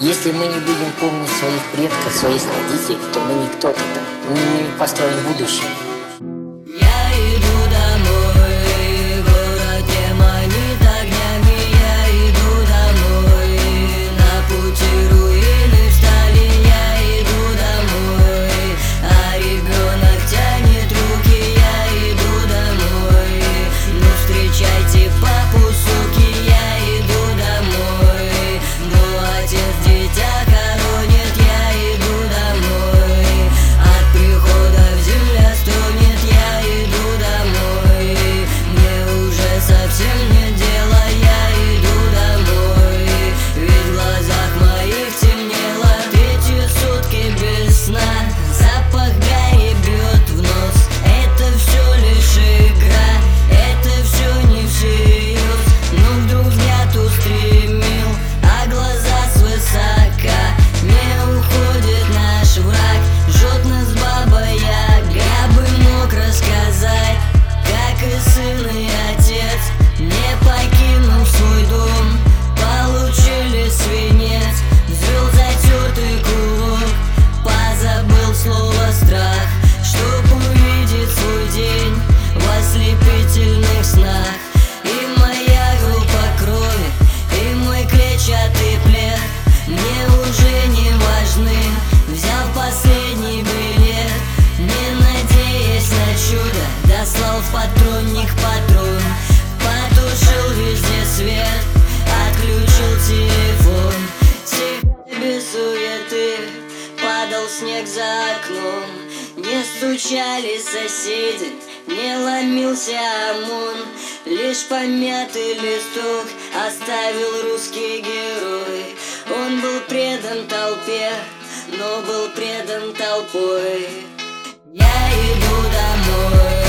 Если мы не будем помнить своих предков, своих родителей, то мы не кто-то там. Мы не построим будущее. Я иду домой, город не манит огнями. Я иду домой, на пути руины встали. Я иду домой, а ребенок тянет руки. Я иду домой, ну встречайте папу, суки. Я иду домой, но отец дитя хоронит. Я иду домой, от прихода в земля стонет. Я иду домой, мне уже совсем нет дела. Я иду домой, ведь в глазах моих темнело. Третьи сутки без сна, запах гари бьет в нос. Это все лишь игра, это все не всерьез. Но вдруг взгляд устремил, а глаза свысока. Не уходит наш враг, жжет нас Баба Яга. Я бы мог рассказать, как и сын, и отец, не покинув свой дом, получили свинец. Взвел затертый курок, позабыл слово страх, чтоб увидеть свой день в ослепительных снах. И моя группа крови, и мой клетчатый плед мне уже не важны. Взял последний билет, не надеясь на чудо, дослал в патронник патрон. Потушил везде свет, отключил телефон. Тихо, без суеты, падал снег за окном. Не стучали соседи, не ломился ОМОН. Лишь помятый листок оставил русский герой. Он был предан толпе, но был предан толпой. Я иду домой.